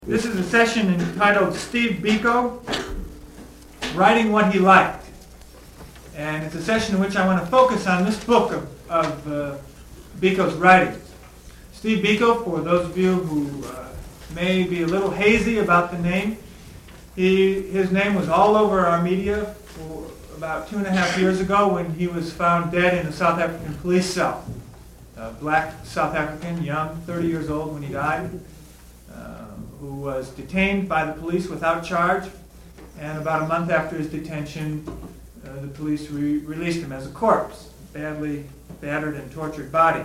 This is a session entitled Steve Biko, Writing What He Liked. And it's a session in which I want to focus on this book of Biko's writings. Steve Biko, for those of you who may be a little hazy about the name, his name was all over our media for about 2.5 years ago when he was found dead in a South African police cell. A black South African, young, 30 years old when he died, who was detained by the police without charge, and about a month after his detention, the police released him as a corpse, badly battered and tortured body.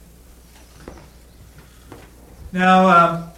Now,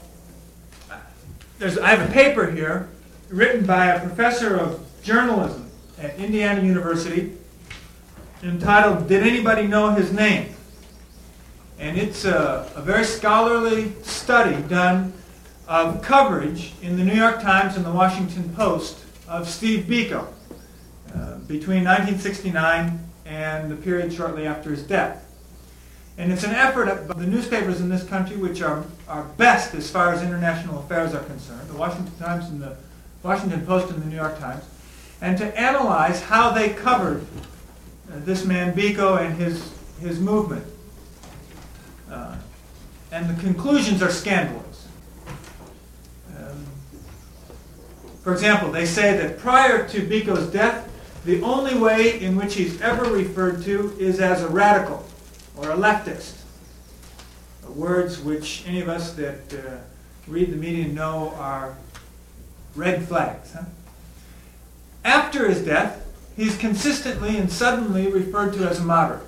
I have a paper here written by a professor of journalism at Indiana University entitled, "Did Anybody Know His Name?" And it's a very scholarly study done of coverage in the New York Times and the Washington Post of Steve Biko between 1969 and the period shortly after his death. And it's an effort of the newspapers in this country, which are best as far as international affairs are concerned, the Washington Times and the Washington Post and the New York Times, and to analyze how they covered this man Biko and his movement. And the conclusions are scandalous. For example, they say that prior to Biko's death, the only way in which he's ever referred to is as a radical or a leftist. Words which any of us that read the media know are red flags. After his death, he's consistently and suddenly referred to as a moderate.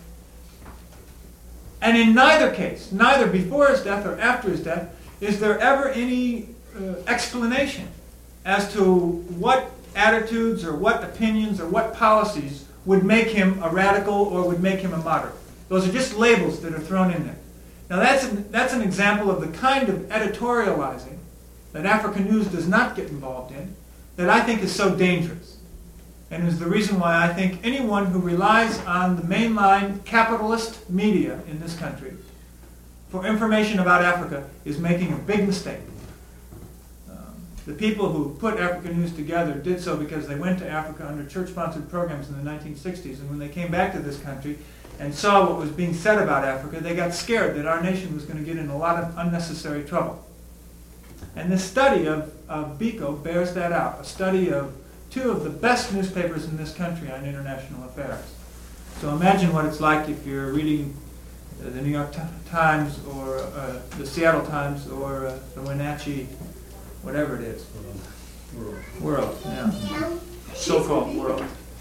And in neither case, neither before his death or after his death, is there ever any explanation as to what attitudes or what opinions or what policies would make him a radical or would make him a moderate. Those are just labels that are thrown in there. Now that's an example of the kind of editorializing that Africa News does not get involved in that I think is so dangerous. And is the reason why I think anyone who relies on the mainline capitalist media in this country for information about Africa is making a big mistake. The people who put Africa News together did so because they went to Africa under church-sponsored programs in the 1960s, and when they came back to this country and saw what was being said about Africa, they got scared that our nation was going to get in a lot of unnecessary trouble. And this study of Biko bears that out, a study of two of the best newspapers in this country on international affairs. So imagine what it's like if you're reading the New York Times or the Seattle Times or the Wenatchee, whatever it is. World, yeah. So-called world.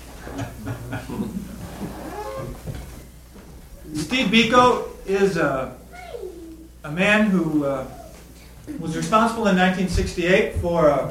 Steve Biko is a man who was responsible in 1968 for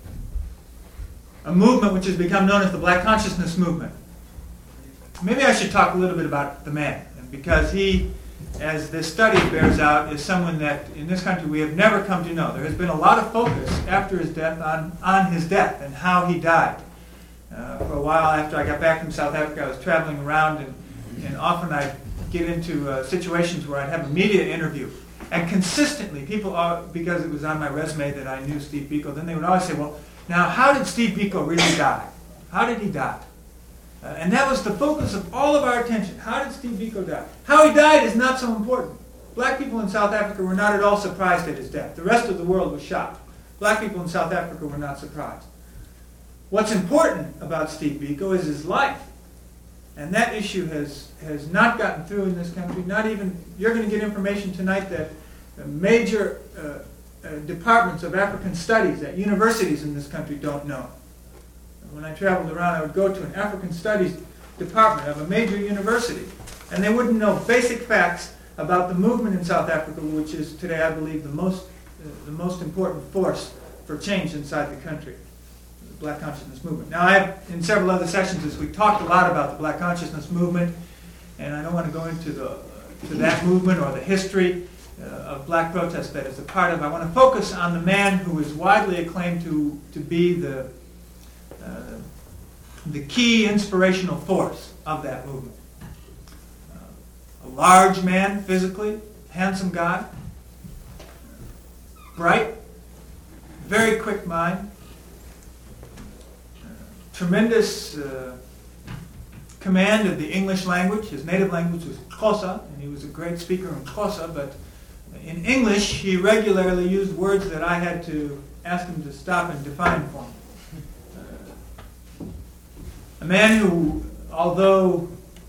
a movement which has become known as the Black Consciousness Movement. Maybe I should talk a little bit about the man, because he, as this study bears out, is someone that in this country we have never come to know. There has been a lot of focus after his death on his death and how he died. For a while after I got back from South Africa, I was traveling around, and often I'd get into situations where I'd have a media interview. And consistently, people, because it was on my resume that I knew Steve Biko, then they would always say, well, now how did Steve Biko really die? How did he die? And that was the focus of all of our attention. How did Steve Biko die? How he died is not so important. Black people in South Africa were not at all surprised at his death. The rest of the world was shocked. Black people in South Africa were not surprised. What's important about Steve Biko is his life. And that issue has not gotten through in this country. Not even, you're going to get information tonight that major departments of African studies at universities in this country don't know. When I traveled around, I would go to an African studies department of a major university, and they wouldn't know basic facts about the movement in South Africa, which is today, I believe, the most important force for change inside the country, the Black Consciousness Movement. Now, I have, in several other sessions this week, talked a lot about the Black Consciousness Movement, and I don't want to go into that movement or the history of black protest that is a part of. I want to focus on the man who is widely acclaimed to be the key inspirational force of that movement. A large man physically, handsome guy, bright, very quick mind, tremendous command of the English language. His native language was Xhosa, and he was a great speaker in Xhosa, but in English he regularly used words that I had to ask him to stop and define for me. A man who, although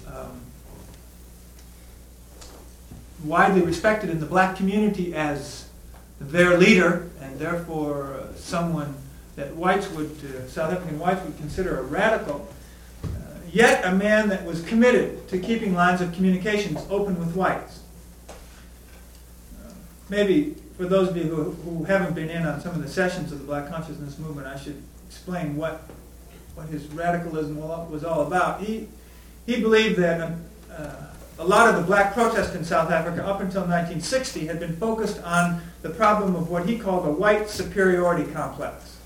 widely respected in the black community as their leader, and therefore someone that South African whites would consider a radical, yet a man that was committed to keeping lines of communications open with whites. Maybe for those of you who haven't been in on some of the sessions of the Black Consciousness Movement, I should explain what his radicalism was all about. He believed that a lot of the black protests in South Africa up until 1960 had been focused on the problem of what he called a white superiority complex.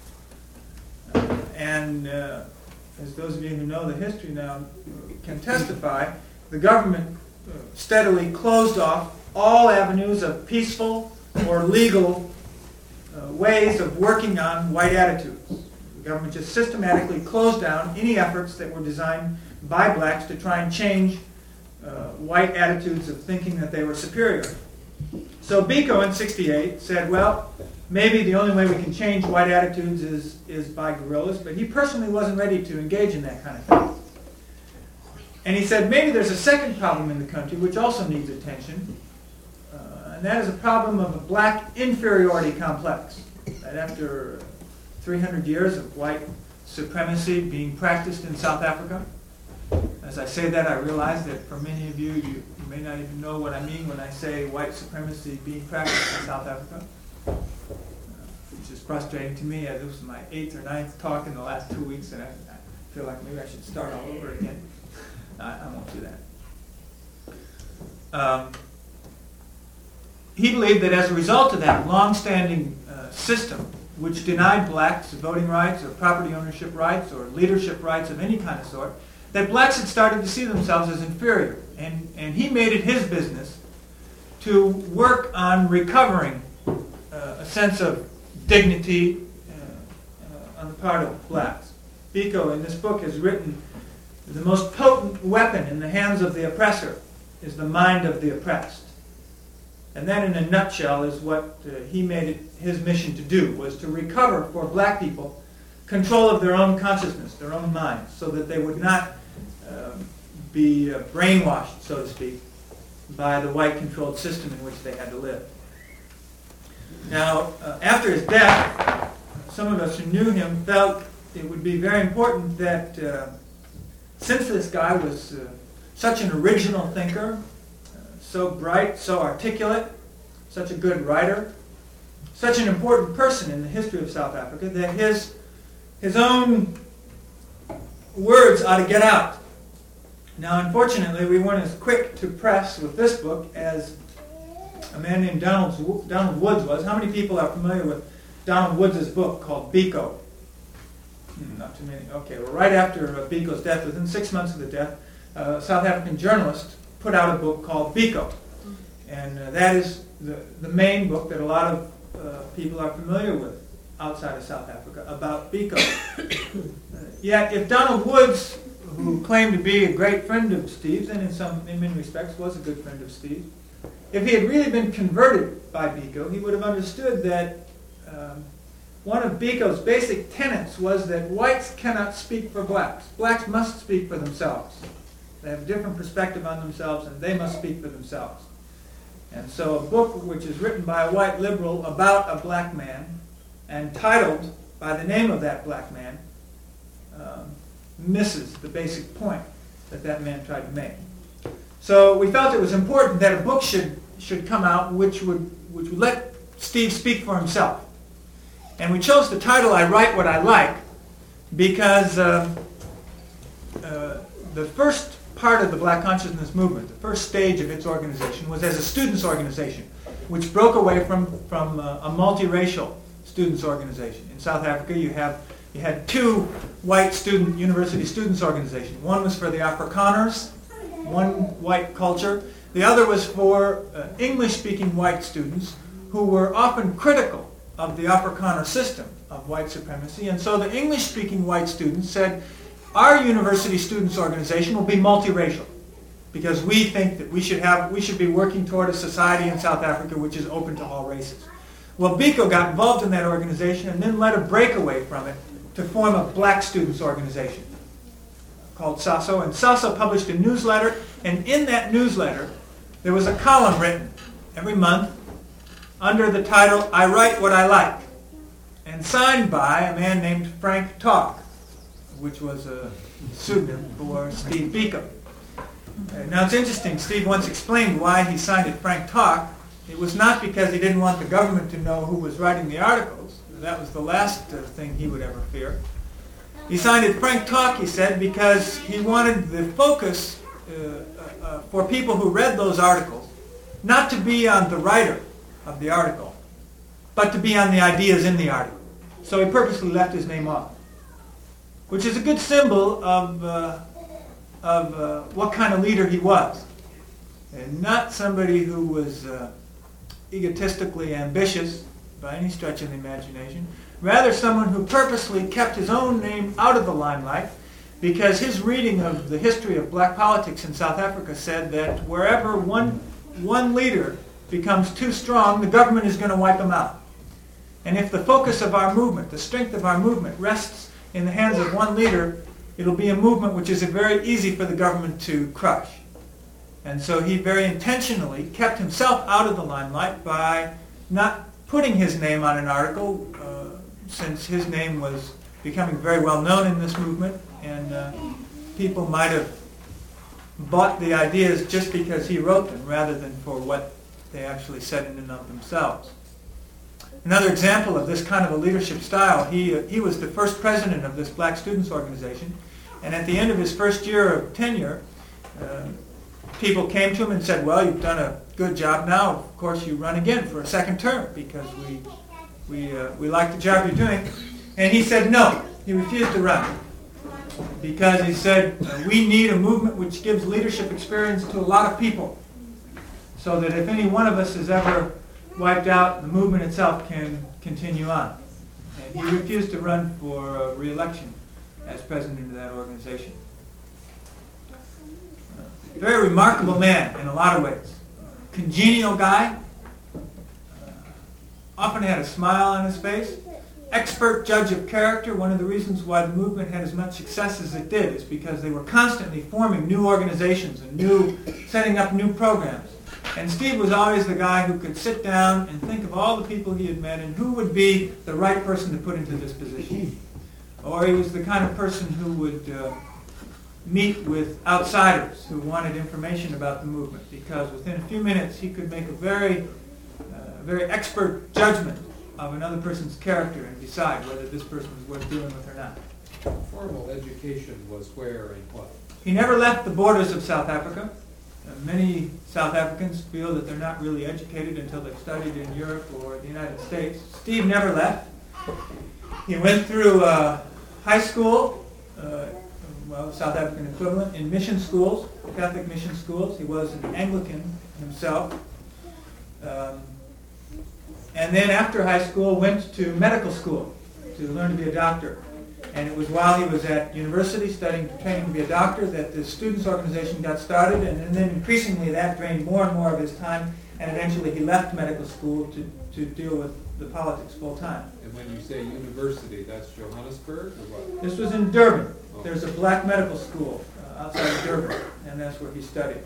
And as those of you who know the history now can testify, the government steadily closed off all avenues of peaceful or legal ways of working on white attitudes. The government just systematically closed down any efforts that were designed by blacks to try and change white attitudes of thinking that they were superior. So Biko in '68 said, well, maybe the only way we can change white attitudes is by guerrillas, but he personally wasn't ready to engage in that kind of thing. And he said, maybe there's a second problem in the country which also needs attention, and that is a problem of a black inferiority complex. That after 300 years of white supremacy being practiced in South Africa, as I say that, I realize that for many of you, you may not even know what I mean when I say white supremacy being practiced in South Africa. Which is frustrating to me. This was my 8th or 9th talk in the last 2 weeks, and I feel like maybe I should start all over again. I won't do that. He believed that as a result of that long-standing system, which denied blacks voting rights or property ownership rights or leadership rights of any kind of sort, that blacks had started to see themselves as inferior. And he made it his business to work on recovering a sense of dignity on the part of blacks. Biko, in this book, has written, the most potent weapon in the hands of the oppressor is the mind of the oppressed. And that, in a nutshell, is what he made it his mission to do, was to recover for black people control of their own consciousness, their own minds, so that they would not be brainwashed, so to speak, by the white-controlled system in which they had to live. Now, after his death, some of us who knew him felt it would be very important that, since this guy was such an original thinker, so bright, so articulate, such a good writer, such an important person in the history of South Africa, that his own words ought to get out. Now, unfortunately, we weren't as quick to press with this book as a man named Donald Woods was. How many people are familiar with Donald Woods' book called Biko? Not too many. Okay, well, right after Biko's death, within 6 months of the death, a South African journalist put out a book called Biko. And that is the main book that a lot of people are familiar with outside of South Africa about Biko. Yet, if Donald Woods, who claimed to be a great friend of Steve's, and in many respects was a good friend of Steve's, if he had really been converted by Biko, he would have understood that one of Biko's basic tenets was that whites cannot speak for blacks. Blacks must speak for themselves. They have a different perspective on themselves, and they must speak for themselves. And so a book which is written by a white liberal about a black man and titled by the name of that black man misses the basic point that man tried to make. So we felt it was important that a book should come out which would let Steve speak for himself. And we chose the title, I Write What I Like, because the first part of the Black Consciousness Movement, the first stage of its organization, was as a students' organization, which broke away from a multiracial students' organization. In South Africa, you had two white university students' organizations. One was for the Afrikaners, one white culture. The other was for English-speaking white students who were often critical of the Afrikaner system of white supremacy. And so the English-speaking white students said, our university students organization will be multiracial because we think that we should be working toward a society in South Africa which is open to all races. Well, Biko got involved in that organization and then led a breakaway from it to form a black students organization called SASO. And SASO published a newsletter, and in that newsletter there was a column written every month under the title, I Write What I Like, and signed by a man named Frank Talk, which was a pseudonym for Steve Biko. Now it's interesting, Steve once explained why he signed it Frank Talk. It was not because he didn't want the government to know who was writing the articles. That was the last thing he would ever fear. He signed it Frank Talk, he said, because he wanted the focus for people who read those articles not to be on the writer of the article, but to be on the ideas in the article. So he purposely left his name off, which is a good symbol of what kind of leader he was. And not somebody who was egotistically ambitious by any stretch of the imagination. Rather someone who purposely kept his own name out of the limelight because his reading of the history of black politics in South Africa said that wherever one leader becomes too strong, the government is going to wipe him out. And if the focus of our movement, the strength of our movement, rests in the hands of one leader, it'll be a movement which is very easy for the government to crush. And so he very intentionally kept himself out of the limelight by not putting his name on an article, since his name was becoming very well known in this movement, and people might have bought the ideas just because he wrote them rather than for what they actually said in and of themselves. Another example of this kind of a leadership style, he was the first president of this black students organization, and at the end of his first year of tenure, people came to him and said, well, you've done a good job now, of course you run again for a second term because we like the job you're doing. And he said no, he refused to run because he said, we need a movement which gives leadership experience to a lot of people so that if any one of us is ever wiped out, the movement itself can continue on. And he refused to run for re-election as president of that organization. Very remarkable man in a lot of ways. Congenial guy. Often had a smile on his face. Expert judge of character. One of the reasons why the movement had as much success as it did is because they were constantly forming new organizations and setting up new programs. And Steve was always the guy who could sit down and think of all the people he had met and who would be the right person to put into this position. Or he was the kind of person who would meet with outsiders who wanted information about the movement, because within a few minutes he could make a very expert judgment of another person's character and decide whether this person was worth dealing with or not. Formal education was where and what? He never left the borders of South Africa. Many South Africans feel that they're not really educated until they've studied in Europe or the United States. Steve never left. He went through high school, South African equivalent, in mission schools, Catholic mission schools. He was an Anglican himself. And then after high school went to medical school to learn to be a doctor. And it was while he was at university training to be a doctor that the students' organization got started, and then increasingly that drained more and more of his time, and eventually he left medical school to deal with the politics full time. And when you say university, that's Johannesburg or what? This was in Durban. Oh. There's a black medical school outside of Durban, and that's where he studied.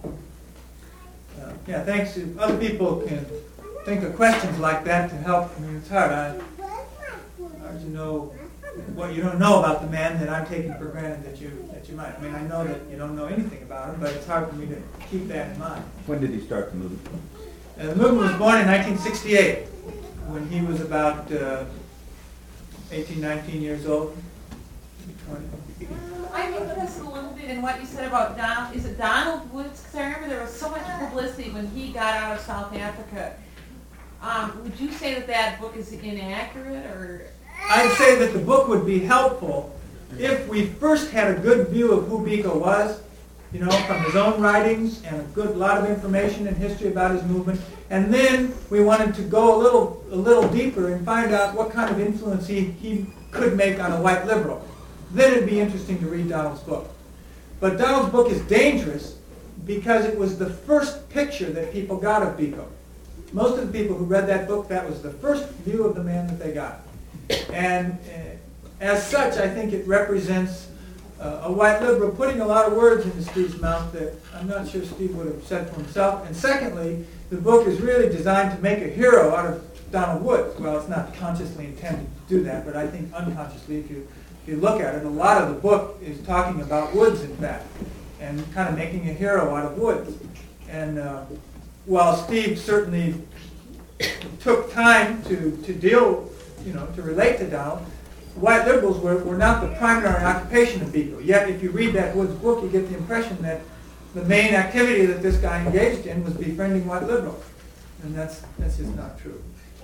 Thanks. If other people can think of questions like that to help, it's hard. Hard to know what you don't know about the man that I'm taking for granted that you might. I mean, I know that you don't know anything about him, but it's hard for me to keep that in mind. When did he start the movement? The movement was born in 1968, when he was about 18, 19 years old. 20. I'm interested a little bit in what you said about Donald. Is it Donald Woods? Because I remember there was so much publicity when he got out of South Africa. Would you say that book is inaccurate, or? I'd say that the book would be helpful if we first had a good view of who Biko was, from his own writings and a lot of information and history about his movement. And then we wanted to go a little deeper and find out what kind of influence he could make on a white liberal. Then it'd be interesting to read Donald's book. But Donald's book is dangerous because it was the first picture that people got of Biko. Most of the people who read that book, that was the first view of the man that they got. And as such, I think it represents a white liberal putting a lot of words into Steve's mouth that I'm not sure Steve would have said for himself. And secondly, the book is really designed to make a hero out of Donald Woods. Well, it's not consciously intended to do that, but I think unconsciously, if you look at it, a lot of the book is talking about Woods, in fact, and kind of making a hero out of Woods. And while Steve certainly took time to deal, to relate to Donald, white liberals were not the primary occupation of Biko. Yet, if you read that Woods book, you get the impression that the main activity that this guy engaged in was befriending white liberals. And that's just not true.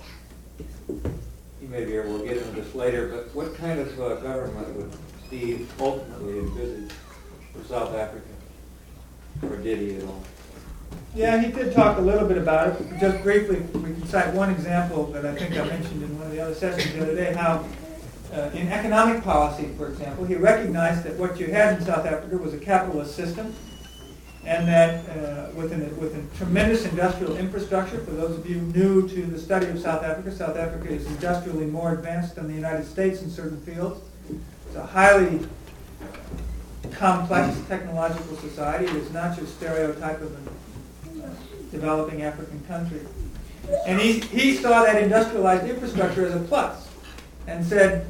You may be able to get into this later, but what kind of government would Steve ultimately envisage for South Africa? Or did he at all? Yeah, he did talk a little bit about it. Just briefly, we can cite one example that I think I mentioned in one of the other sessions the other day, how in economic policy, for example, he recognized that what you had in South Africa was a capitalist system, and that with a tremendous industrial infrastructure. For those of you new to the study of South Africa is industrially more advanced than the United States in certain fields. It's a highly complex technological society. It's not your stereotype of a developing African country. And he saw that industrialized infrastructure as a plus, and said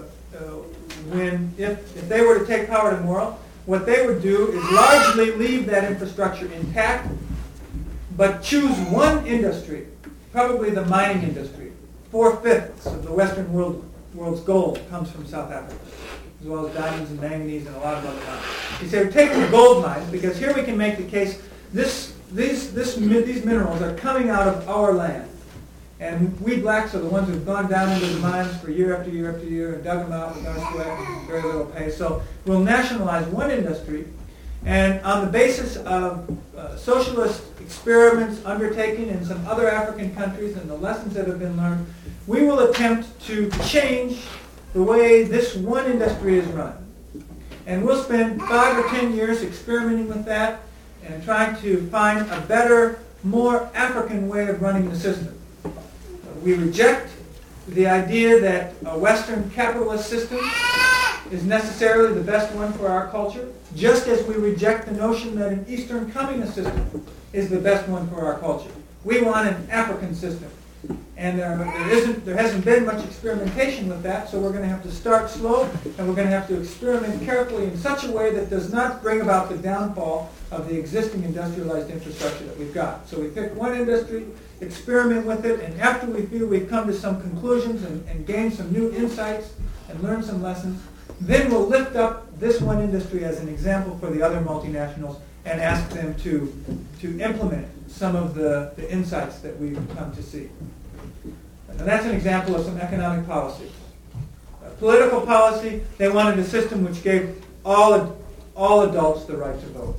if they were to take power tomorrow, what they would do is largely leave that infrastructure intact, but choose one industry, probably the mining industry. 4/5 of the Western world's gold comes from South Africa, as well as diamonds and manganese and a lot of other mines. He said, take the gold mines, because here we can make the case, these minerals are coming out of our land. And we blacks are the ones who've gone down into the mines for year after year after year and dug them out with our sweat and very little pay. So we'll nationalize one industry, and on the basis of socialist experiments undertaken in some other African countries and the lessons that have been learned, we will attempt to change the way this one industry is run. And we'll spend 5 or 10 years experimenting with that and trying to find a better, more African way of running the system. We reject the idea that a Western capitalist system is necessarily the best one for our culture, just as we reject the notion that an Eastern communist system is the best one for our culture. We want an African system. And there hasn't been much experimentation with that, so we're going to have to start slow, and we're going to have to experiment carefully in such a way that does not bring about the downfall of the existing industrialized infrastructure that we've got. So we pick one industry, experiment with it, and after we feel we've come to some conclusions and gained some new insights and learned some lessons, then we'll lift up this one industry as an example for the other multinationals and ask them to implement some of the insights that we've come to see. And that's an example of some economic policy. Political policy, they wanted a system which gave all adults the right to vote.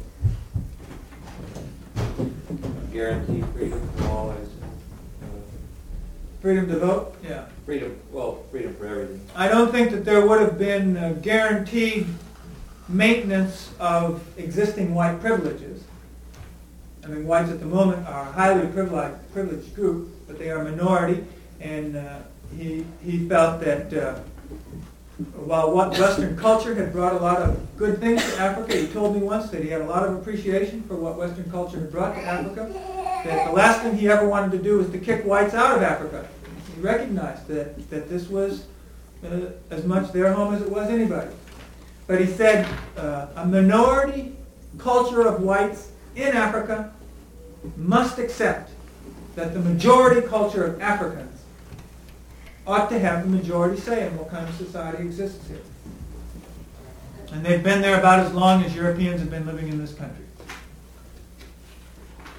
Guarantee freedom for all as Freedom to vote? Yeah. freedom for everything. I don't think that there would have been guaranteed maintenance of existing white privileges. I mean, whites at the moment are a highly privileged group, but they are a minority, and he felt that while what Western culture had brought a lot of good things to Africa, he told me once that he had a lot of appreciation for what Western culture had brought to Africa, that the last thing he ever wanted to do was to kick whites out of Africa. He recognized that this was as much their home as it was anybody. But he said a minority culture of whites in Africa must accept that the majority culture of Africans ought to have the majority say in what kind of society exists here. And they've been there about as long as Europeans have been living in this country.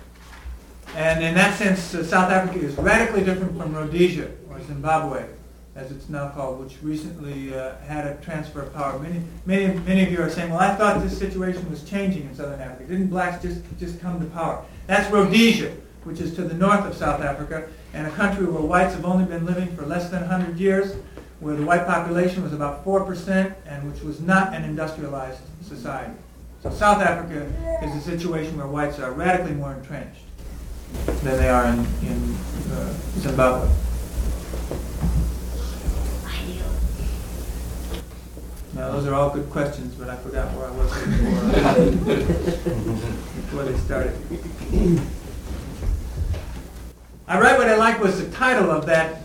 And in that sense, South Africa is radically different from Rhodesia or Zimbabwe as it's now called, which recently had a transfer of power. Many of you are saying, well, I thought this situation was changing in Southern Africa. Didn't blacks just come to power? That's Rhodesia, which is to the north of South Africa, and a country where whites have only been living for less than 100 years, where the white population was about 4%, and which was not an industrialized society. So South Africa is a situation where whites are radically more entrenched than they are in Zimbabwe. Now, those are all good questions, but I forgot where I was before they started. I write what I like was the title of that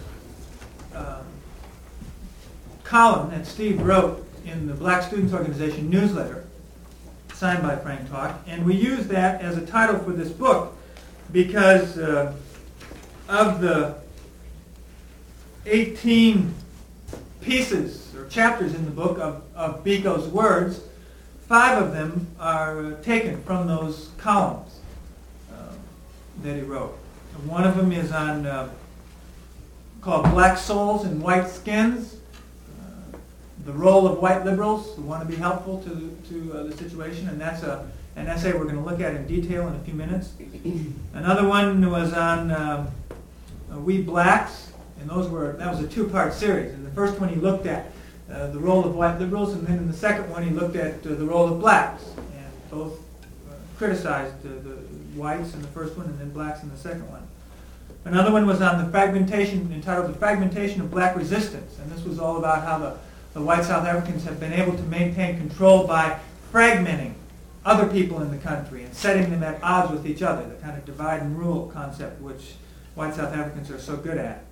column that Steve wrote in the Black Students Organization newsletter, signed by Frank Talk, and we used that as a title for this book because of the 18 pieces or chapters in the book of Biko's words, 5 of them are taken from those columns that he wrote. One of them is on called Black Souls and White Skins, the role of white liberals who want to be helpful to the situation, and that's an essay we're going to look at in detail in a few minutes. Another one was on We Blacks, and that was a 2-part series. In the first one he looked at the role of white liberals, and then in the second one he looked at the role of blacks, and both criticized the whites in the first one and then blacks in the second one. Another one was on the fragmentation, entitled The Fragmentation of Black Resistance, and this was all about how the white South Africans have been able to maintain control by fragmenting other people in the country and setting them at odds with each other, the kind of divide and rule concept which white South Africans are so good at.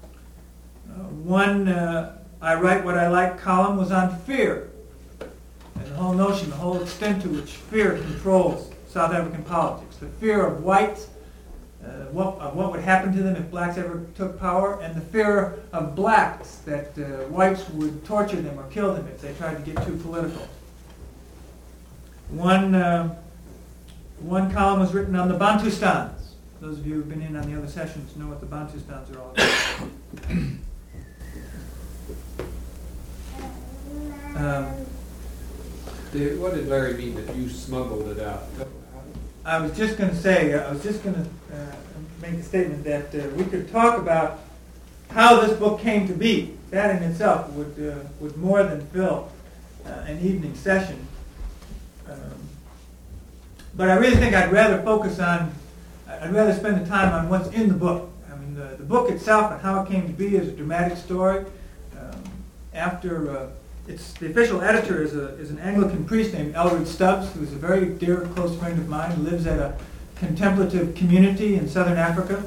One I Write What I Like column was on fear, and the whole notion, the whole extent to which fear controls South African politics. The fear of whites, of what would happen to them if blacks ever took power, and the fear of blacks, that whites would torture them or kill them if they tried to get too political. One column was written on the Bantustans. Those of you who have been in on the other sessions know what the Bantustans are all about. What did Larry mean that you smuggled it out? I was just going to make a statement that we could talk about how this book came to be. That in itself would more than fill an evening session. But I really think I'd rather spend the time on what's in the book. I mean, the book itself and how it came to be is a dramatic story. The official editor is an Anglican priest named Elred Stubbs, who's a very dear, close friend of mine, who lives at a contemplative community in southern Africa,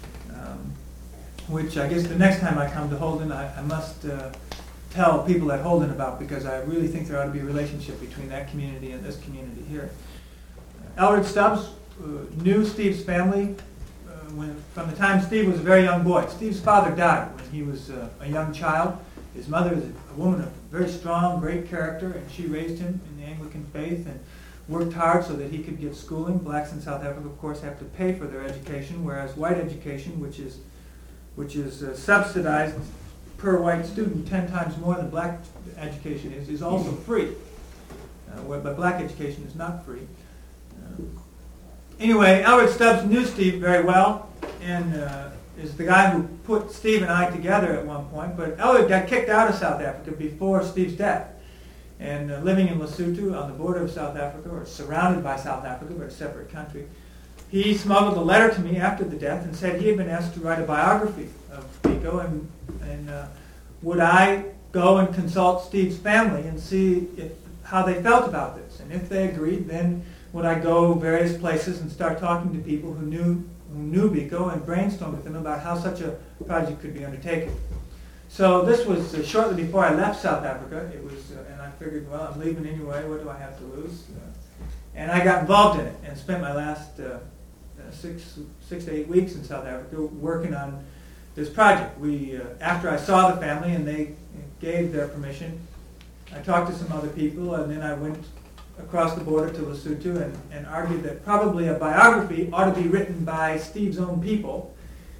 which I guess the next time I come to Holden, I must tell people at Holden about, because I really think there ought to be a relationship between that community and this community here. Elred Stubbs knew Steve's family from the time Steve was a very young boy. Steve's father died when he was a young child. His mother is a woman of very strong, great character, and she raised him in the Anglican faith and worked hard so that he could get schooling. Blacks in South Africa, of course, have to pay for their education, whereas white education, which is subsidized per white student 10 times more than black education is also free. But black education is not free. Anyway, Elred Stubbs knew Steve very well, and is the guy who put Steve and I together at one point. But Elred got kicked out of South Africa before Steve's death, and living in Lesotho on the border of South Africa, or surrounded by South Africa, but a separate country, he smuggled a letter to me after the death and said he had been asked to write a biography of Biko, and would I go and consult Steve's family and see how they felt about this, and if they agreed, then would I go various places and start talking to people who knew Biko and brainstorm with them about how such a project could be undertaken. So this was shortly before I left South Africa. It was, and I figured, well, I'm leaving anyway. What do I have to lose? And I got involved in it and spent my last 6 to 8 weeks in South Africa working on this project. After I saw the family and they gave their permission, I talked to some other people, and then I went across the border to Lesotho and argued that probably a biography ought to be written by Steve's own people,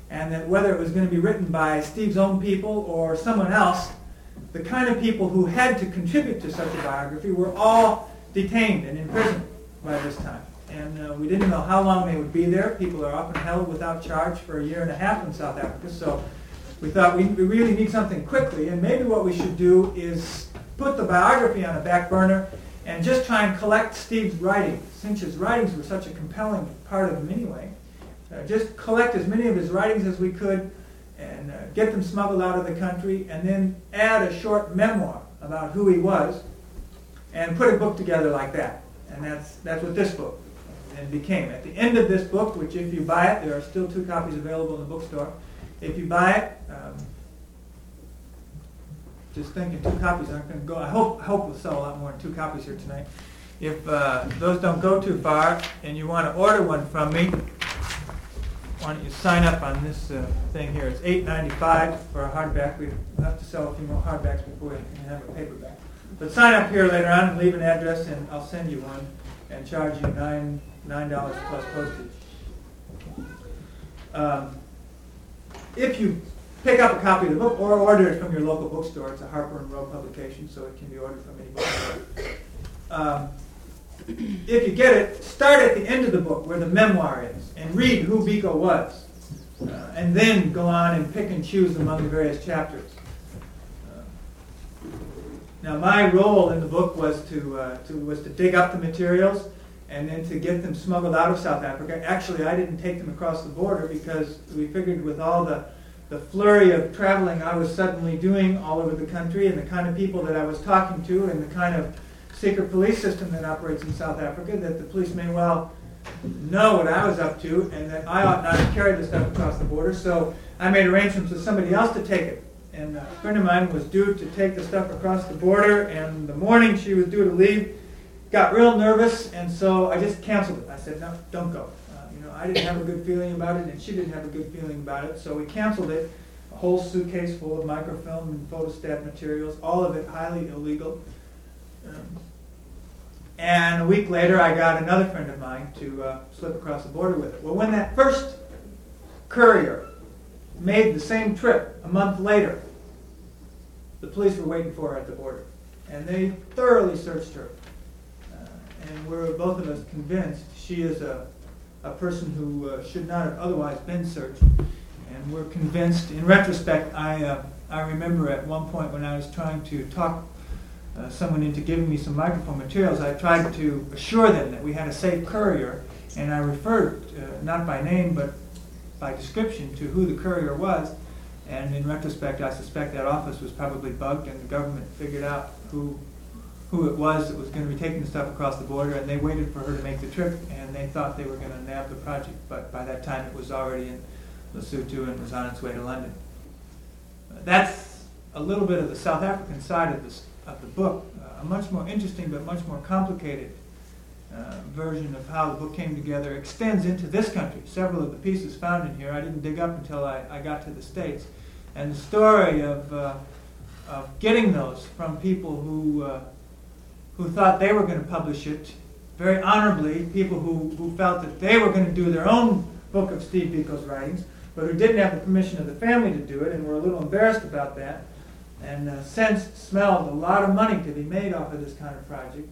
and that whether it was going to be written by Steve's own people or someone else, the kind of people who had to contribute to such a biography were all detained and imprisoned by this time. And we didn't know how long they would be there. People are often held without charge for 1.5 years in South Africa, so we thought we really need something quickly, and maybe what we should do is put the biography on a back burner and just try and collect Steve's writings, since his writings were such a compelling part of him anyway. Just collect as many of his writings as we could and get them smuggled out of the country, and then add a short memoir about who he was and put a book together like that. And that's what this book then became. At the end of this book, which if you buy it, there are still 2 copies available in the bookstore. If you buy it, just thinking 2 copies aren't going to go. I hope we'll sell a lot more than 2 copies here tonight. If those don't go too far and you want to order one from me, why don't you sign up on this thing here. It's $8.95 for a hardback. We'll have to sell a few more hardbacks before we can have a paperback. But sign up here later on and leave an address, and I'll send you one and charge you $9 plus postage. If you pick up a copy of the book or order it from your local bookstore, it's a Harper & Row publication, so it can be ordered from any bookstore. If you get it, start at the end of the book where the memoir is and read who Biko was, and then go on and pick and choose among the various chapters. Now, my role in the book was to dig up the materials and then to get them smuggled out of South Africa. Actually, I didn't take them across the border because we figured with all the flurry of traveling I was suddenly doing all over the country, and the kind of people that I was talking to, and the kind of secret police system that operates in South Africa, that the police may well know what I was up to, and that I ought not to carry this stuff across the border. So I made arrangements with somebody else to take it. And a friend of mine was due to take the stuff across the border, and the morning she was due to leave, got real nervous, and so I just canceled it. I said, no, don't go. I didn't have a good feeling about it, and she didn't have a good feeling about it, so we canceled it. A whole suitcase full of microfilm and photostat materials, all of it highly illegal. And a week later, I got another friend of mine to slip across the border with it. Well, when that first courier made the same trip a month later, the police were waiting for her at the border, and they thoroughly searched her. And we're both of us convinced she is a person who should not have otherwise been searched. And we're convinced, in retrospect, I remember at one point when I was trying to talk someone into giving me some microphone materials, I tried to assure them that we had a safe courier, and I referred, not by name, but by description, to who the courier was. And in retrospect, I suspect that office was probably bugged, and the government figured out who it was that was going to be taking the stuff across the border, and they waited for her to make the trip, and they thought they were going to nab the project. But by that time, it was already in Lesotho and was on its way to London. That's a little bit of the South African side of the book. A much more interesting but much more complicated version of how the book came together extends into this country. Several of the pieces found in here I didn't dig up until I got to the States. And the story of getting those from people who thought they were going to publish it very honorably, people who felt that they were going to do their own book of Steve Biko's writings, but who didn't have the permission of the family to do it and were a little embarrassed about that, and smelled a lot of money to be made off of this kind of project,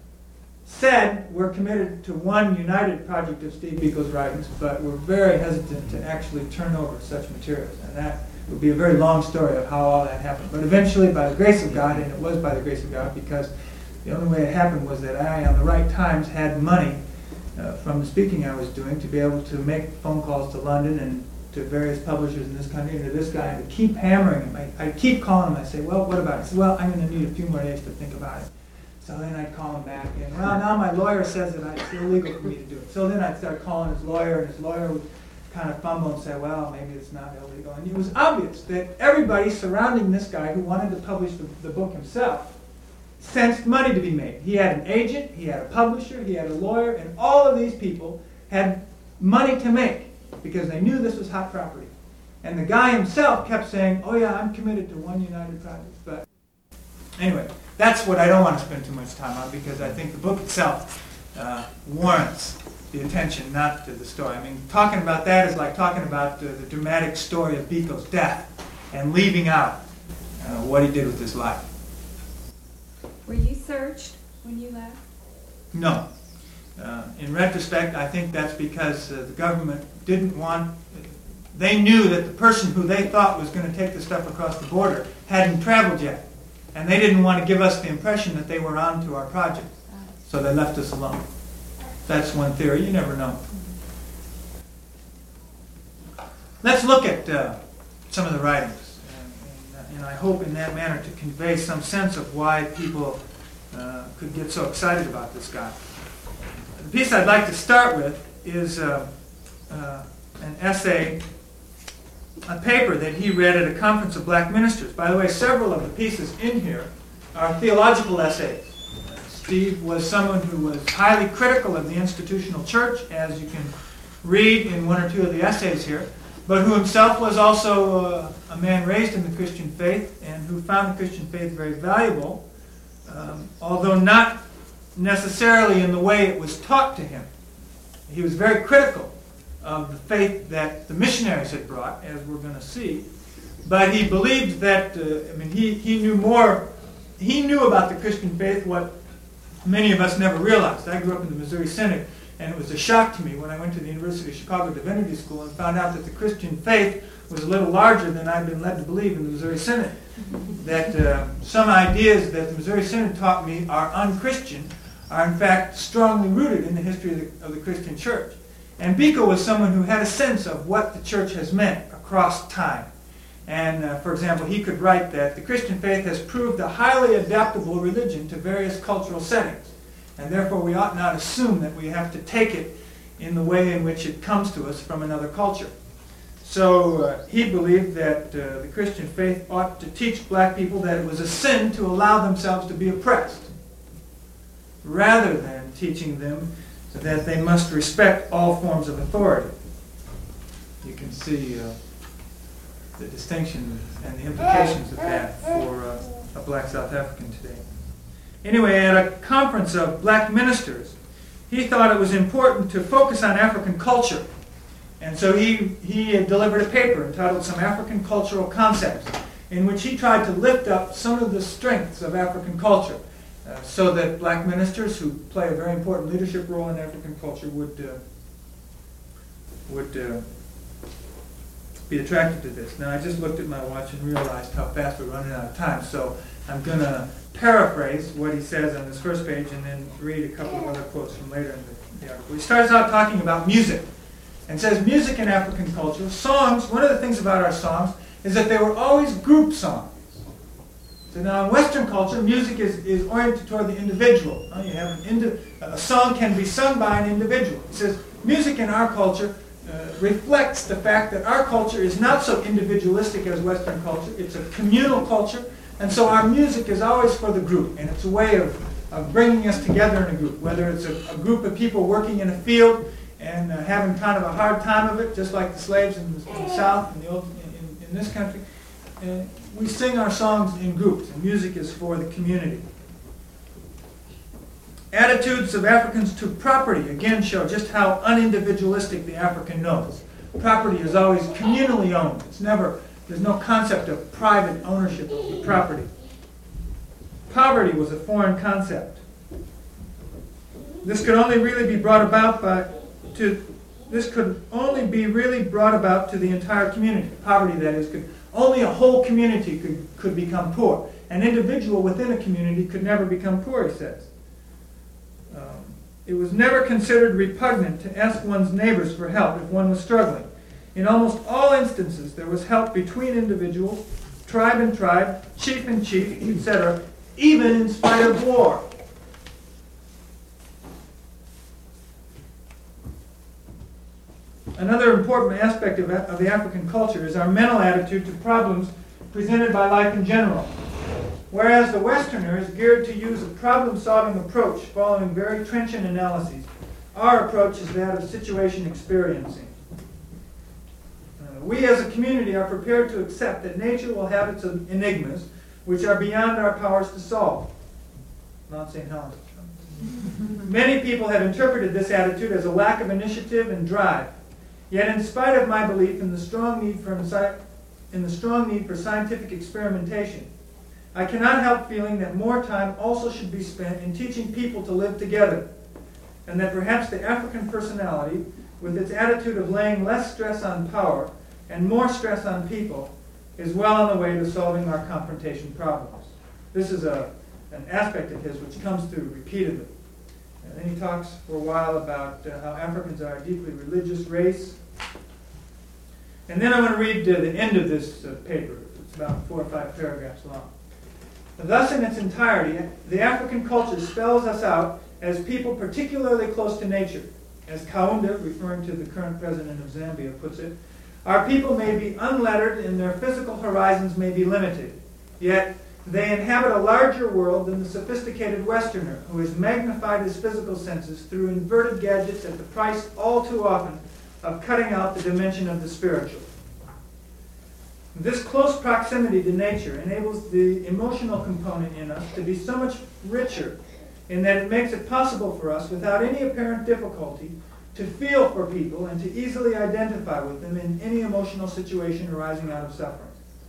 said we're committed to one united project of Steve Biko's writings, but we're very hesitant to actually turn over such materials. And that would be a very long story of how all that happened. But eventually, by the grace of God, and it was by the grace of God, because the only way it happened was that I, on the right times, had money from the speaking I was doing to be able to make phone calls to London and to various publishers in this country, and to this guy, and to keep hammering him. I'd keep calling him. I'd say, well, what about it? He said, well, I'm going to need a few more days to think about it. So then I'd call him back, and well, now my lawyer says that it's illegal for me to do it. So then I'd start calling his lawyer, and his lawyer would kind of fumble and say, well, maybe it's not illegal. And it was obvious that everybody surrounding this guy who wanted to publish the book himself sensed money to be made. He had an agent, he had a publisher, he had a lawyer, and all of these people had money to make because they knew this was hot property. And the guy himself kept saying, oh yeah, I'm committed to one united project. But anyway, that's what I don't want to spend too much time on, because I think the book itself warrants the attention, not the story. I mean, talking about that is like talking about the dramatic story of Biko's death and leaving out what he did with his life. Were you searched when you left? No. In retrospect, I think that's because the government didn't want... They knew that the person who they thought was going to take the stuff across the border hadn't traveled yet. And they didn't want to give us the impression that they were on to our project. So they left us alone. That's one theory. You never know. Let's look at some of the writings. And I hope in that manner to convey some sense of why people could get so excited about this guy. The piece I'd like to start with is an essay, a paper that he read at a conference of black ministers. By the way, several of the pieces in here are theological essays. Steve was someone who was highly critical of the institutional church, as you can read in one or two of the essays here, but who himself was also a man raised in the Christian faith and who found the Christian faith very valuable, although not necessarily in the way it was taught to him. He was very critical of the faith that the missionaries had brought, as we're going to see. But he believed that, he knew about the Christian faith what many of us never realized. I grew up in the Missouri Synod, and it was a shock to me when I went to the University of Chicago Divinity School and found out that the Christian faith was a little larger than I'd been led to believe in the Missouri Synod. That some ideas that the Missouri Synod taught me are un-Christian are in fact strongly rooted in the history of the Christian church. And Biko was someone who had a sense of what the church has meant across time. And for example, he could write that the Christian faith has proved a highly adaptable religion to various cultural settings. And therefore we ought not assume that we have to take it in the way in which it comes to us from another culture. So he believed that the Christian faith ought to teach black people that it was a sin to allow themselves to be oppressed, rather than teaching them that they must respect all forms of authority. You can see the distinction and the implications of that for a black South African today. Anyway, at a conference of black ministers, he thought it was important to focus on African culture. And so he delivered a paper entitled Some African Cultural Concepts, in which he tried to lift up some of the strengths of African culture, so that black ministers who play a very important leadership role in African culture would be attracted to this. Now, I just looked at my watch and realized how fast we're running out of time, so I'm going to paraphrase what he says on this first page and then read a couple of other quotes from later in the article. He starts out talking about music and says music in African culture, songs, one of the things about our songs is that they were always group songs. So now in Western culture, music is oriented toward the individual. You have a song can be sung by an individual. He says music in our culture reflects the fact that our culture is not so individualistic as Western culture. It's a communal culture, and so our music is always for the group, and it's a way of bringing us together in a group, whether it's a group of people working in a field and having kind of a hard time of it, just like the slaves in the South and in this country. We sing our songs in groups, and music is for the community. Attitudes of Africans to property, again, show just how unindividualistic the African knows. Property is always communally owned. There's no concept of private ownership of the property. Poverty was a foreign concept. This could only really be brought about to the entire community. Poverty, that is, only a whole community could become poor. An individual within a community could never become poor, he says. It was never considered repugnant to ask one's neighbors for help if one was struggling. In almost all instances, there was help between individuals, tribe and tribe, chief and chief, etc., even in spite of war. Another important aspect of the African culture is our mental attitude to problems presented by life in general. Whereas the Westerner is geared to use a problem-solving approach following very trenchant analyses, our approach is that of situation experiencing. We as a community are prepared to accept that nature will have its enigmas which are beyond our powers to solve. Mount St. Helens. Many people have interpreted this attitude as a lack of initiative and drive. Yet in spite of my belief in the strong need for scientific experimentation, I cannot help feeling that more time also should be spent in teaching people to live together, and that perhaps the African personality, with its attitude of laying less stress on power and more stress on people, is well on the way to solving our confrontation problems. This is an aspect of his which comes through repeatedly. And then he talks for a while about how Africans are a deeply religious race. And then I'm going to read the end of this paper. It's about 4 or 5 paragraphs long. Thus, in its entirety, the African culture spells us out as people particularly close to nature. As Kaunda, referring to the current president of Zambia, puts it, our people may be unlettered and their physical horizons may be limited, yet they inhabit a larger world than the sophisticated Westerner, who has magnified his physical senses through inverted gadgets at the price all too often of cutting out the dimension of the spiritual. This close proximity to nature enables the emotional component in us to be so much richer in that it makes it possible for us, without any apparent difficulty, to feel for people and to easily identify with them in any emotional situation arising out of suffering.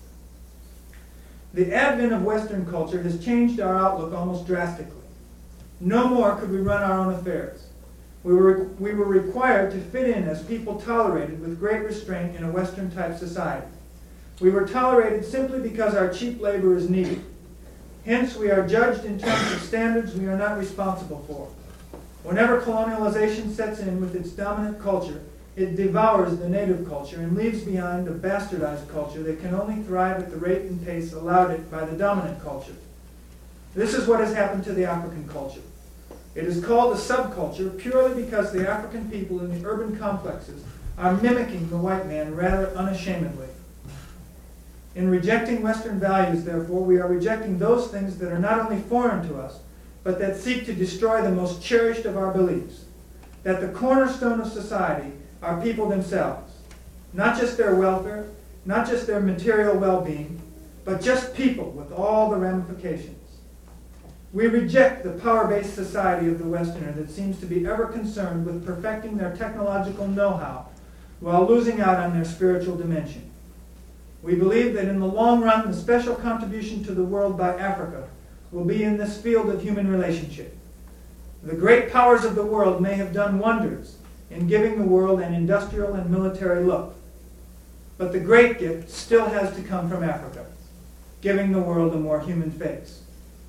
The advent of Western culture has changed our outlook almost drastically. No more could we run our own affairs. We were required to fit in as people tolerated with great restraint in a Western-type society. We were tolerated simply because our cheap labor is needed. Hence, we are judged in terms of standards we are not responsible for. Whenever colonialization sets in with its dominant culture, it devours the native culture and leaves behind a bastardized culture that can only thrive at the rate and pace allowed it by the dominant culture. This is what has happened to the African culture. It is called a subculture purely because the African people in the urban complexes are mimicking the white man rather unashamedly. In rejecting Western values, therefore, we are rejecting those things that are not only foreign to us, but that seek to destroy the most cherished of our beliefs, that the cornerstone of society are people themselves, not just their welfare, not just their material well-being, but just people with all the ramifications. We reject the power-based society of the Westerner that seems to be ever concerned with perfecting their technological know-how while losing out on their spiritual dimension. We believe that in the long run, the special contribution to the world by Africa will be in this field of human relationship. The great powers of the world may have done wonders in giving the world an industrial and military look, but the great gift still has to come from Africa, giving the world a more human face.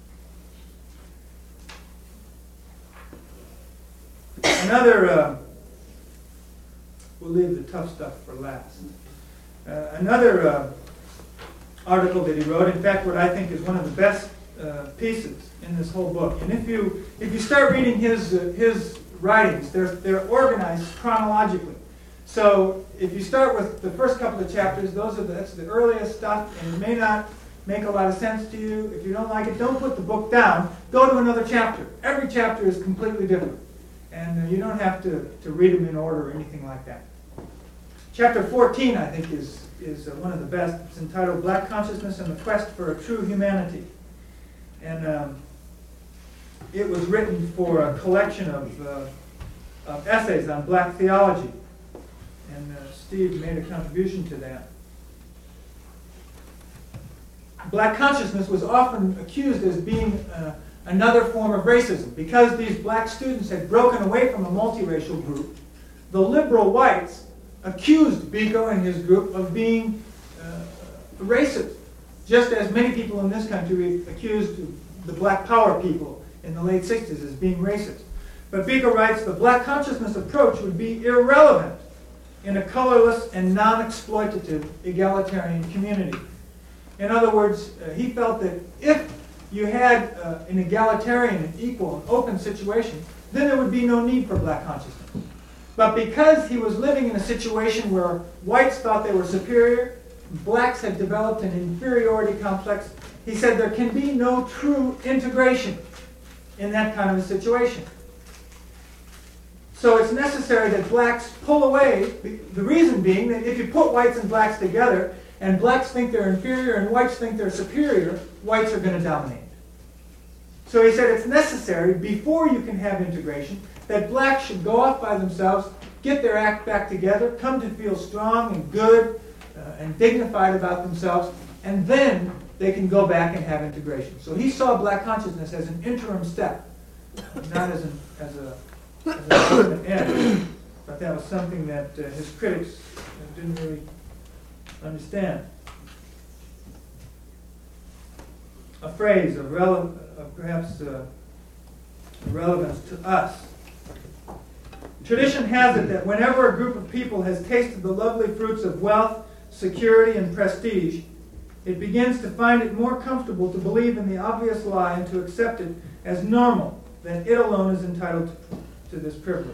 We'll leave the tough stuff for last. Another article that he wrote, in fact, what I think is one of the best pieces in this whole book. And if you start reading his writings, they're organized chronologically. So if you start with the first couple of chapters, that's the earliest stuff, and it may not make a lot of sense to you. If you don't like it, don't put the book down. Go to another chapter. Every chapter is completely different, and you don't have to read them in order or anything like that. Chapter 14, I think, is one of the best. It's entitled Black Consciousness and the Quest for a True Humanity. And it was written for a collection of essays on black theology. And Steve made a contribution to that. Black consciousness was often accused as being another form of racism. Because these black students had broken away from a multiracial group, the liberal whites accused Biko and his group of being racist, just as many people in this country accused the black power people in the late 60s as being racist. But Biko writes, the black consciousness approach would be irrelevant in a colorless and non-exploitative egalitarian community. In other words, he felt that if you had an egalitarian and equal and open situation, then there would be no need for black consciousness. But because he was living in a situation where whites thought they were superior, blacks had developed an inferiority complex, he said there can be no true integration in that kind of a situation. So it's necessary that blacks pull away, the reason being that if you put whites and blacks together, and blacks think they're inferior and whites think they're superior, whites are going to dominate. So he said it's necessary, before you can have integration, that blacks should go off by themselves, get their act back together, come to feel strong and good and dignified about themselves, and then they can go back and have integration. So he saw black consciousness as an interim step, not as a ultimate end. But that was something that his critics didn't really understand. A phrase of perhaps relevance to us. Tradition has it that whenever a group of people has tasted the lovely fruits of wealth, security, and prestige, it begins to find it more comfortable to believe in the obvious lie and to accept it as normal, that it alone is entitled to this privilege.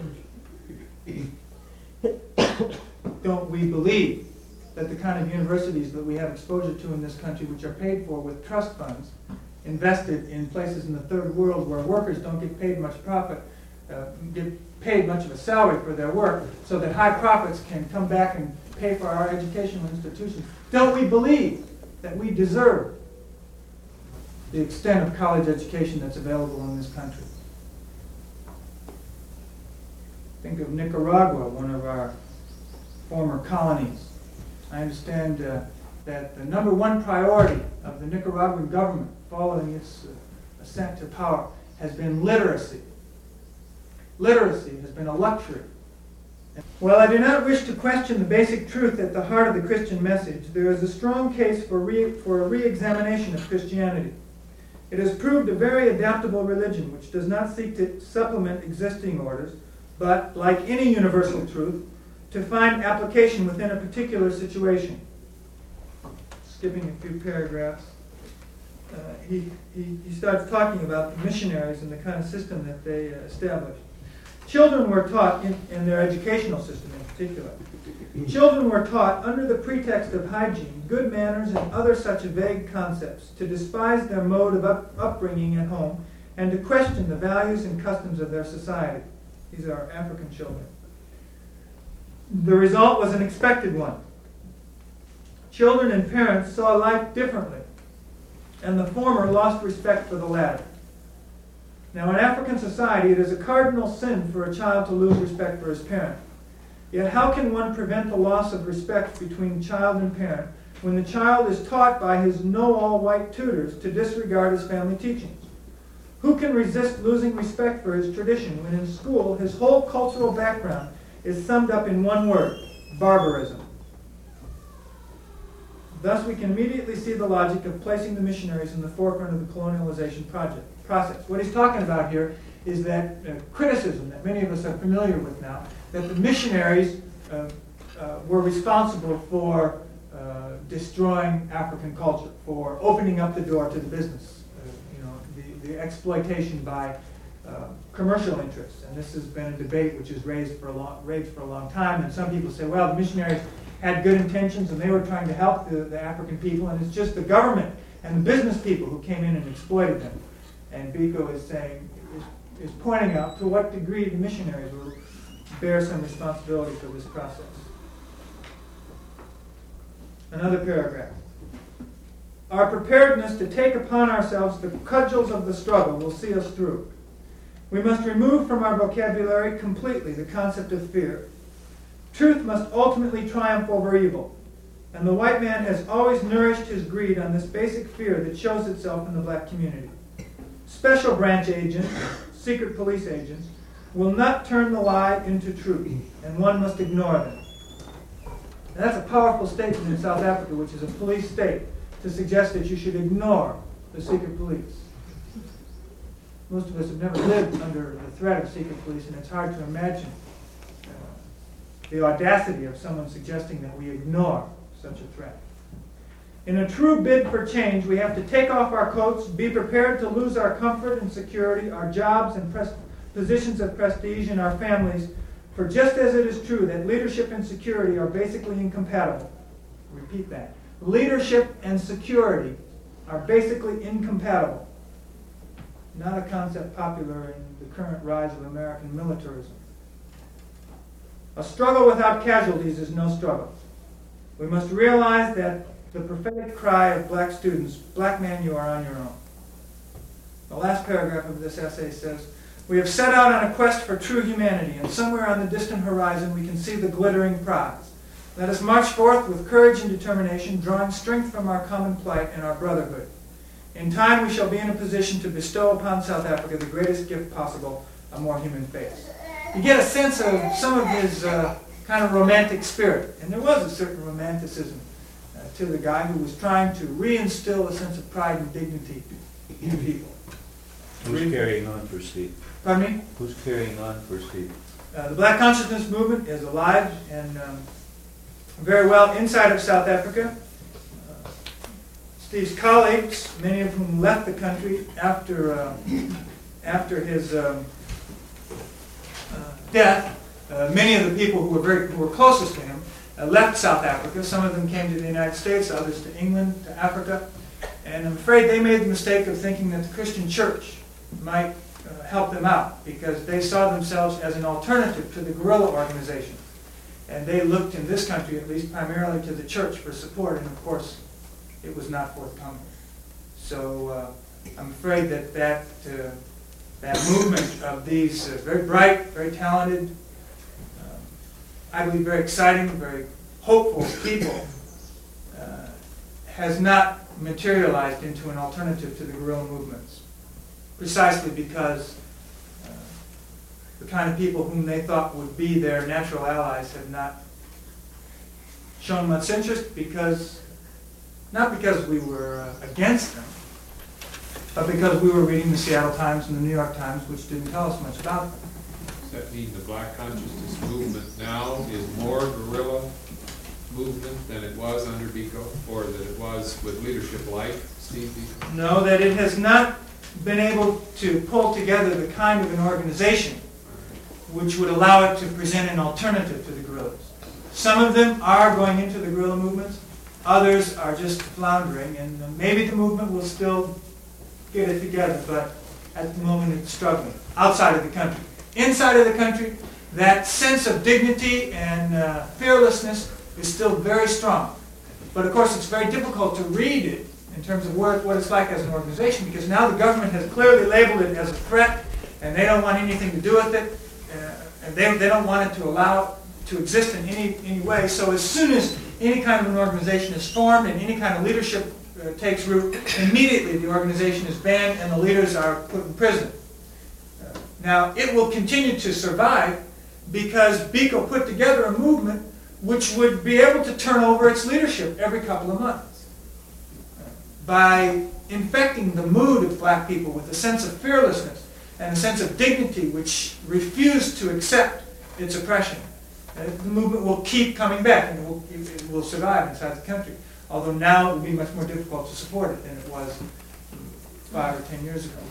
Don't we believe that the kind of universities that we have exposure to in this country, which are paid for with trust funds, invested in places in the third world where workers don't get paid much profit, get paid much of a salary for their work, so that high profits can come back and pay for our educational institutions. Don't we believe that we deserve the extent of college education that's available in this country? Think of Nicaragua, one of our former colonies. I understand that the number one priority of the Nicaraguan government following its ascent to power has been literacy. Literacy has been a luxury. While I do not wish to question the basic truth at the heart of the Christian message, there is a strong case for a re-examination of Christianity. It has proved a very adaptable religion which does not seek to supplement existing orders, but, like any universal truth, to find application within a particular situation. Skipping a few paragraphs, he starts talking about the missionaries and the kind of system that they established. Children were taught, in their educational system in particular, children were taught under the pretext of hygiene, good manners, and other such vague concepts, to despise their mode of upbringing at home, and to question the values and customs of their society. These are African children. The result was an expected one. Children and parents saw life differently, and the former lost respect for the latter. Now, in African society, it is a cardinal sin for a child to lose respect for his parent. Yet how can one prevent the loss of respect between child and parent when the child is taught by his know-all-white tutors to disregard his family teachings? Who can resist losing respect for his tradition when in school his whole cultural background is summed up in one word: barbarism? Thus, we can immediately see the logic of placing the missionaries in the forefront of the colonialization process. What he's talking about here is that criticism that many of us are familiar with now, that the missionaries were responsible for destroying African culture, for opening up the door to the business, the exploitation by commercial interests. And this has been a debate which has raged for a long time. And some people say, well, the missionaries had good intentions and they were trying to help the African people, and it's just the government and the business people who came in and exploited them. And Biko is pointing out to what degree the missionaries will bear some responsibility for this process. Another paragraph. Our preparedness to take upon ourselves the cudgels of the struggle will see us through. We must remove from our vocabulary completely the concept of fear. Truth must ultimately triumph over evil, and the white man has always nourished his greed on this basic fear that shows itself in the black community. Special branch agents, secret police agents, will not turn the lie into truth, and one must ignore them. And that's a powerful statement in South Africa, which is a police state, to suggest that you should ignore the secret police. Most of us have never lived under the threat of secret police, and it's hard to imagine the audacity of someone suggesting that we ignore such a threat. In a true bid for change, we have to take off our coats, be prepared to lose our comfort and security, our jobs and positions of prestige, and our families, for just as it is true that leadership and security are basically incompatible. Repeat that. Leadership and security are basically incompatible. Not a concept popular in the current rise of American militarism. A struggle without casualties is no struggle. We must realize that the prophetic cry of black students, black man, you are on your own. The last paragraph of this essay says, "We have set out on a quest for true humanity, and somewhere on the distant horizon we can see the glittering prize. Let us march forth with courage and determination, drawing strength from our common plight and our brotherhood. In time we shall be in a position to bestow upon South Africa the greatest gift possible, a more human face." You get a sense of some of his kind of romantic spirit. And there was a certain romanticism to the guy who was trying to reinstill a sense of pride and dignity in people. Who's carrying on for Steve? Pardon me? Who's carrying on for Steve? The Black Consciousness Movement is alive and very well inside of South Africa. Steve's colleagues, many of whom left the country after his death, many of the people who were closest to him left South Africa. Some of them came to the United States, others to England, to Africa. And I'm afraid they made the mistake of thinking that the Christian church might help them out, because they saw themselves as an alternative to the guerrilla organizations. And they looked, in this country at least, primarily to the church for support, and of course it was not forthcoming. So I'm afraid that movement of these very bright, very talented, I believe very exciting, very hopeful people has not materialized into an alternative to the guerrilla movements, precisely because the kind of people whom they thought would be their natural allies have not shown much interest, not because we were against them, but because we were reading the Seattle Times and the New York Times, which didn't tell us much about them. Does that mean the Black Consciousness movement now is more guerrilla movement than it was under Biko, or that it was with leadership like Steve Biko? No, that it has not been able to pull together the kind of an organization which would allow it to present an alternative to the guerrillas. Some of them are going into the guerrilla movements, others are just floundering, and maybe the movement will still get it together, but at the moment it's struggling outside of the country. Inside of the country, that sense of dignity and fearlessness is still very strong. But of course it's very difficult to read it in terms of what it's like as an organization, because now the government has clearly labeled it as a threat, and they don't want anything to do with it, and they don't want it to allow to exist in any way. So as soon as any kind of an organization is formed and any kind of leadership takes root, immediately the organization is banned and the leaders are put in prison. Now, it will continue to survive because Biko put together a movement which would be able to turn over its leadership every couple of months. By infecting the mood of black people with a sense of fearlessness and a sense of dignity which refused to accept its oppression, the movement will keep coming back and it will survive inside the country. Although now it will be much more difficult to support it than it was 5 or 10 years ago.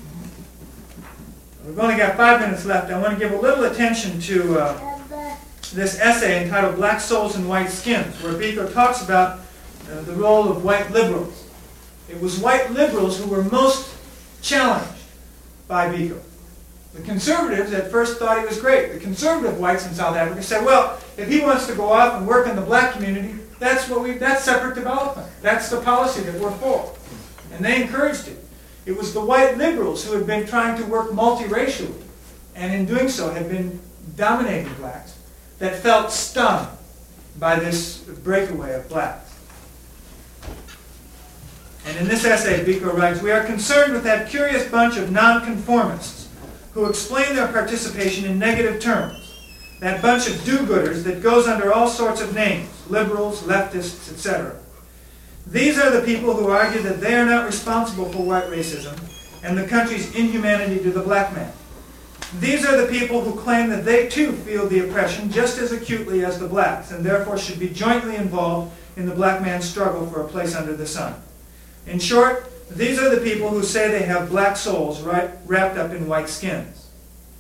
We've only got 5 minutes left. I want to give a little attention to this essay entitled Black Souls and White Skins, where Biko talks about the role of white liberals. It was white liberals who were most challenged by Biko. The conservatives at first thought he was great. The conservative whites in South Africa said, well, if he wants to go off and work in the black community, that's separate development. That's the policy that we're for. And they encouraged it. It was the white liberals who had been trying to work multiracially, and in doing so had been dominating blacks, that felt stung by this breakaway of blacks. And in this essay, Biko writes, "We are concerned with that curious bunch of nonconformists who explain their participation in negative terms, that bunch of do-gooders that goes under all sorts of names, liberals, leftists, etc. These are the people who argue that they are not responsible for white racism and the country's inhumanity to the black man. These are the people who claim that they too feel the oppression just as acutely as the blacks, and therefore should be jointly involved in the black man's struggle for a place under the sun. In short, these are the people who say they have black souls wrapped up in white skins."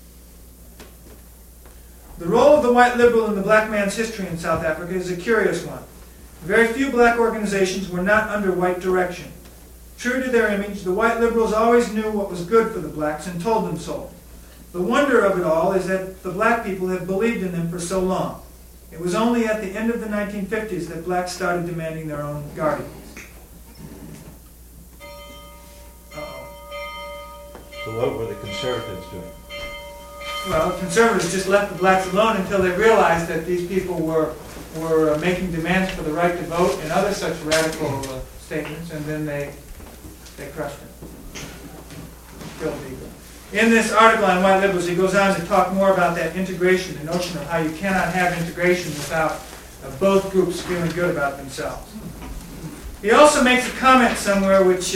The role of the white liberal in the black man's history in South Africa is a curious one. Very few black organizations were not under white direction. True to their image, the white liberals always knew what was good for the blacks and told them so. The wonder of it all is that the black people have believed in them for so long. It was only at the end of the 1950s that blacks started demanding their own guardians. So what were the conservatives doing? Well, conservatives just left the blacks alone until they realized that these people were making demands for the right to vote and other such radical statements, and then they crushed him. Killed Biko. In this article on white liberals, he goes on to talk more about that integration, the notion of how you cannot have integration without both groups feeling good about themselves. He also makes a comment somewhere which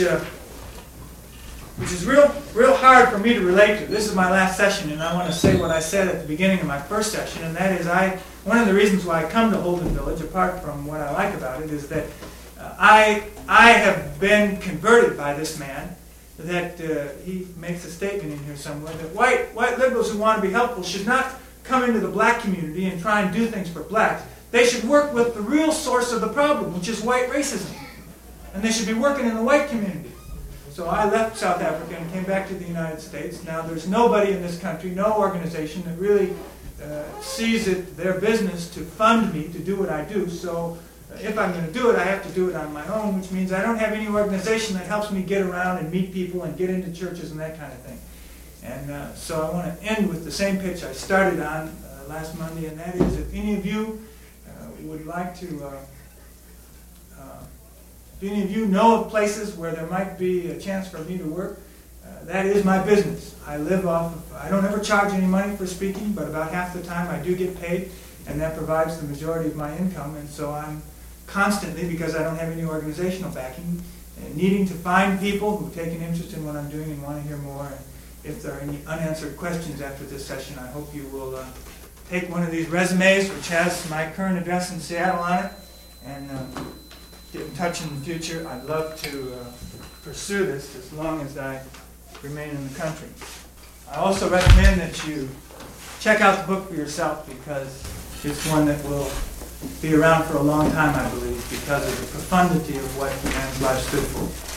is real hard for me to relate to. This is my last session, and I want to say what I said at the beginning of my first session, and that is one of the reasons why I come to Holden Village, apart from what I like about it, is that I have been converted by this man, that he makes a statement in here somewhere, that white liberals who want to be helpful should not come into the black community and try and do things for blacks. They should work with the real source of the problem, which is white racism. And they should be working in the white community. So I left South Africa and came back to the United States. Now there's nobody in this country, no organization that really sees it their business to fund me to do what I do. So if I'm going to do it, I have to do it on my own, which means I don't have any organization that helps me get around and meet people and get into churches and that kind of thing. And so I want to end with the same pitch I started on last Monday, and that is, if any of you would like to, if any of you know of places where there might be a chance for me to work, that is my business. I live off of, I don't ever charge any money for speaking, but about half the time I do get paid, and that provides the majority of my income, and so I'm constantly, because I don't have any organizational backing, needing to find people who take an interest in what I'm doing and want to hear more. And if there are any unanswered questions after this session, I hope you will take one of these resumes, which has my current address in Seattle on it, and get in touch in the future. I'd love to pursue this as long as I remain in the country. I also recommend that you check out the book for yourself, because it's one that will be around for a long time, I believe, because of the profundity of what the man's life stood for.